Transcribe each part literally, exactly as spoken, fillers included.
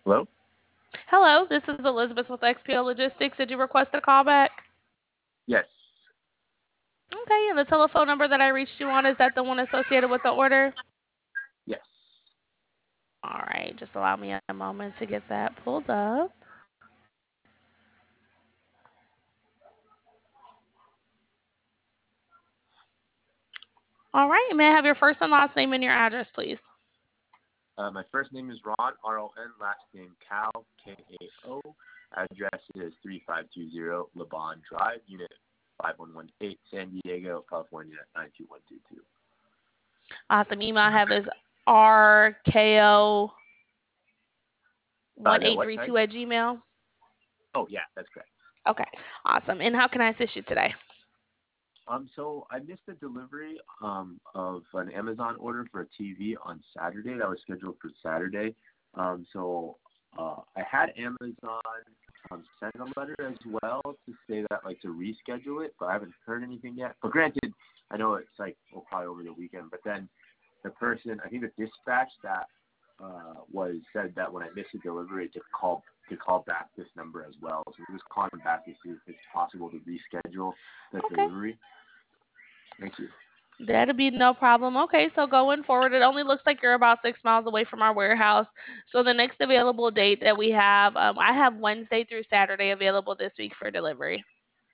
Hello? Hello, this is Elizabeth with X P O Logistics. Did you request a call back? Yes. Okay, and the telephone number that I reached you on, is that the one associated with the order? Yes. All right, just allow me a moment to get that pulled up. All right, may I have your first and last name and your address, please? Uh, my first name is Ron, R O N, last name Cal, K A O. Address is three five two zero Laban Drive, Unit five one one eight, San Diego, California, nine two one two two. Awesome. Email I have is R K O Uh, the what, one eight three sorry? two at Gmail. Oh, yeah, that's correct. Okay, awesome. And how can I assist you today? Um, so I missed a delivery um, of an Amazon order for a T V on Saturday that was scheduled for Saturday. Um, so uh, I had Amazon um, send a letter as well to say that, like, to reschedule it, but I haven't heard anything yet. But granted, I know it's like, well, probably over the weekend. But then the person, I think the dispatch that uh, was said that when I missed a delivery to call to call back this number as well. So we're just calling back to see if it's possible to reschedule the Okay, delivery. Thank you. that'll be no problem. Okay, so going forward, it only looks like you're about six miles away from our warehouse. So the next available date that we have, um, I have Wednesday through Saturday available this week for delivery.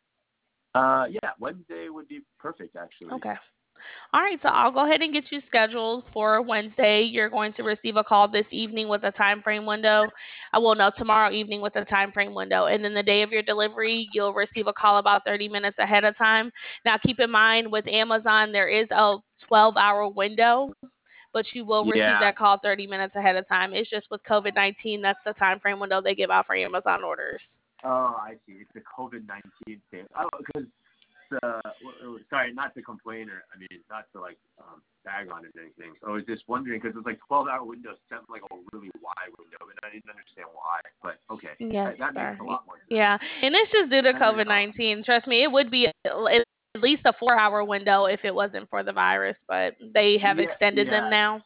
Uh, yeah, Wednesday would be perfect, actually. Okay. All right, so I'll go ahead and get you scheduled for Wednesday. You're going to receive a call this evening with a time frame window. I will know tomorrow evening with a time frame window. And then the day of your delivery, you'll receive a call about thirty minutes ahead of time. Now, keep in mind with Amazon, there is a twelve hour window, but you will receive Yeah. that call thirty minutes ahead of time. It's just with COVID nineteen, that's the time frame window they give out for Amazon orders. Oh, I see. It's the COVID nineteen thing. Oh, because the sorry, not to complain or I mean, not to like um, bag on it or anything. So I was just wondering because it's like twelve hour window sent like a really wide window, and I didn't understand why. But okay, that, Yes, that makes sir. a lot more sense. Yeah, and it's just due to And then, COVID uh, nineteen. Trust me, it would be at least a four hour window if it wasn't for the virus, but they have yeah, extended them yeah. now.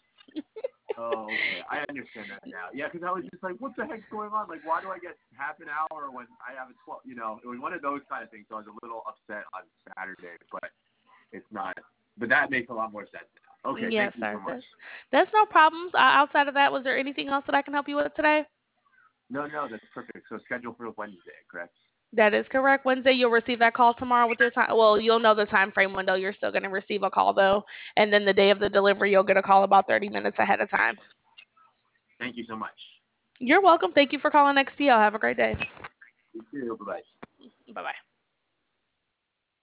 Oh, okay. I understand that now. Yeah, because I was just like, what the heck's going on? Like, why do I get half an hour when I have a twelve? You know, it was one of those kind of things. So I was a little upset on Saturday, but it's not. But that makes a lot more sense now. Okay, thank Yes, you so sir. much. That's, that's no problems. Uh, outside of that, was there anything else that I can help you with today? No, no, that's perfect. So schedule for Wednesday, correct? That is correct. Wednesday, you'll receive that call tomorrow with your time. Well, you'll know the time frame window. You're still going to receive a call though, and then the day of the delivery, you'll get a call about thirty minutes ahead of time. Thank you so much. You're welcome. Thank you for calling X P L. Have a great day. You too. Bye bye. Bye bye.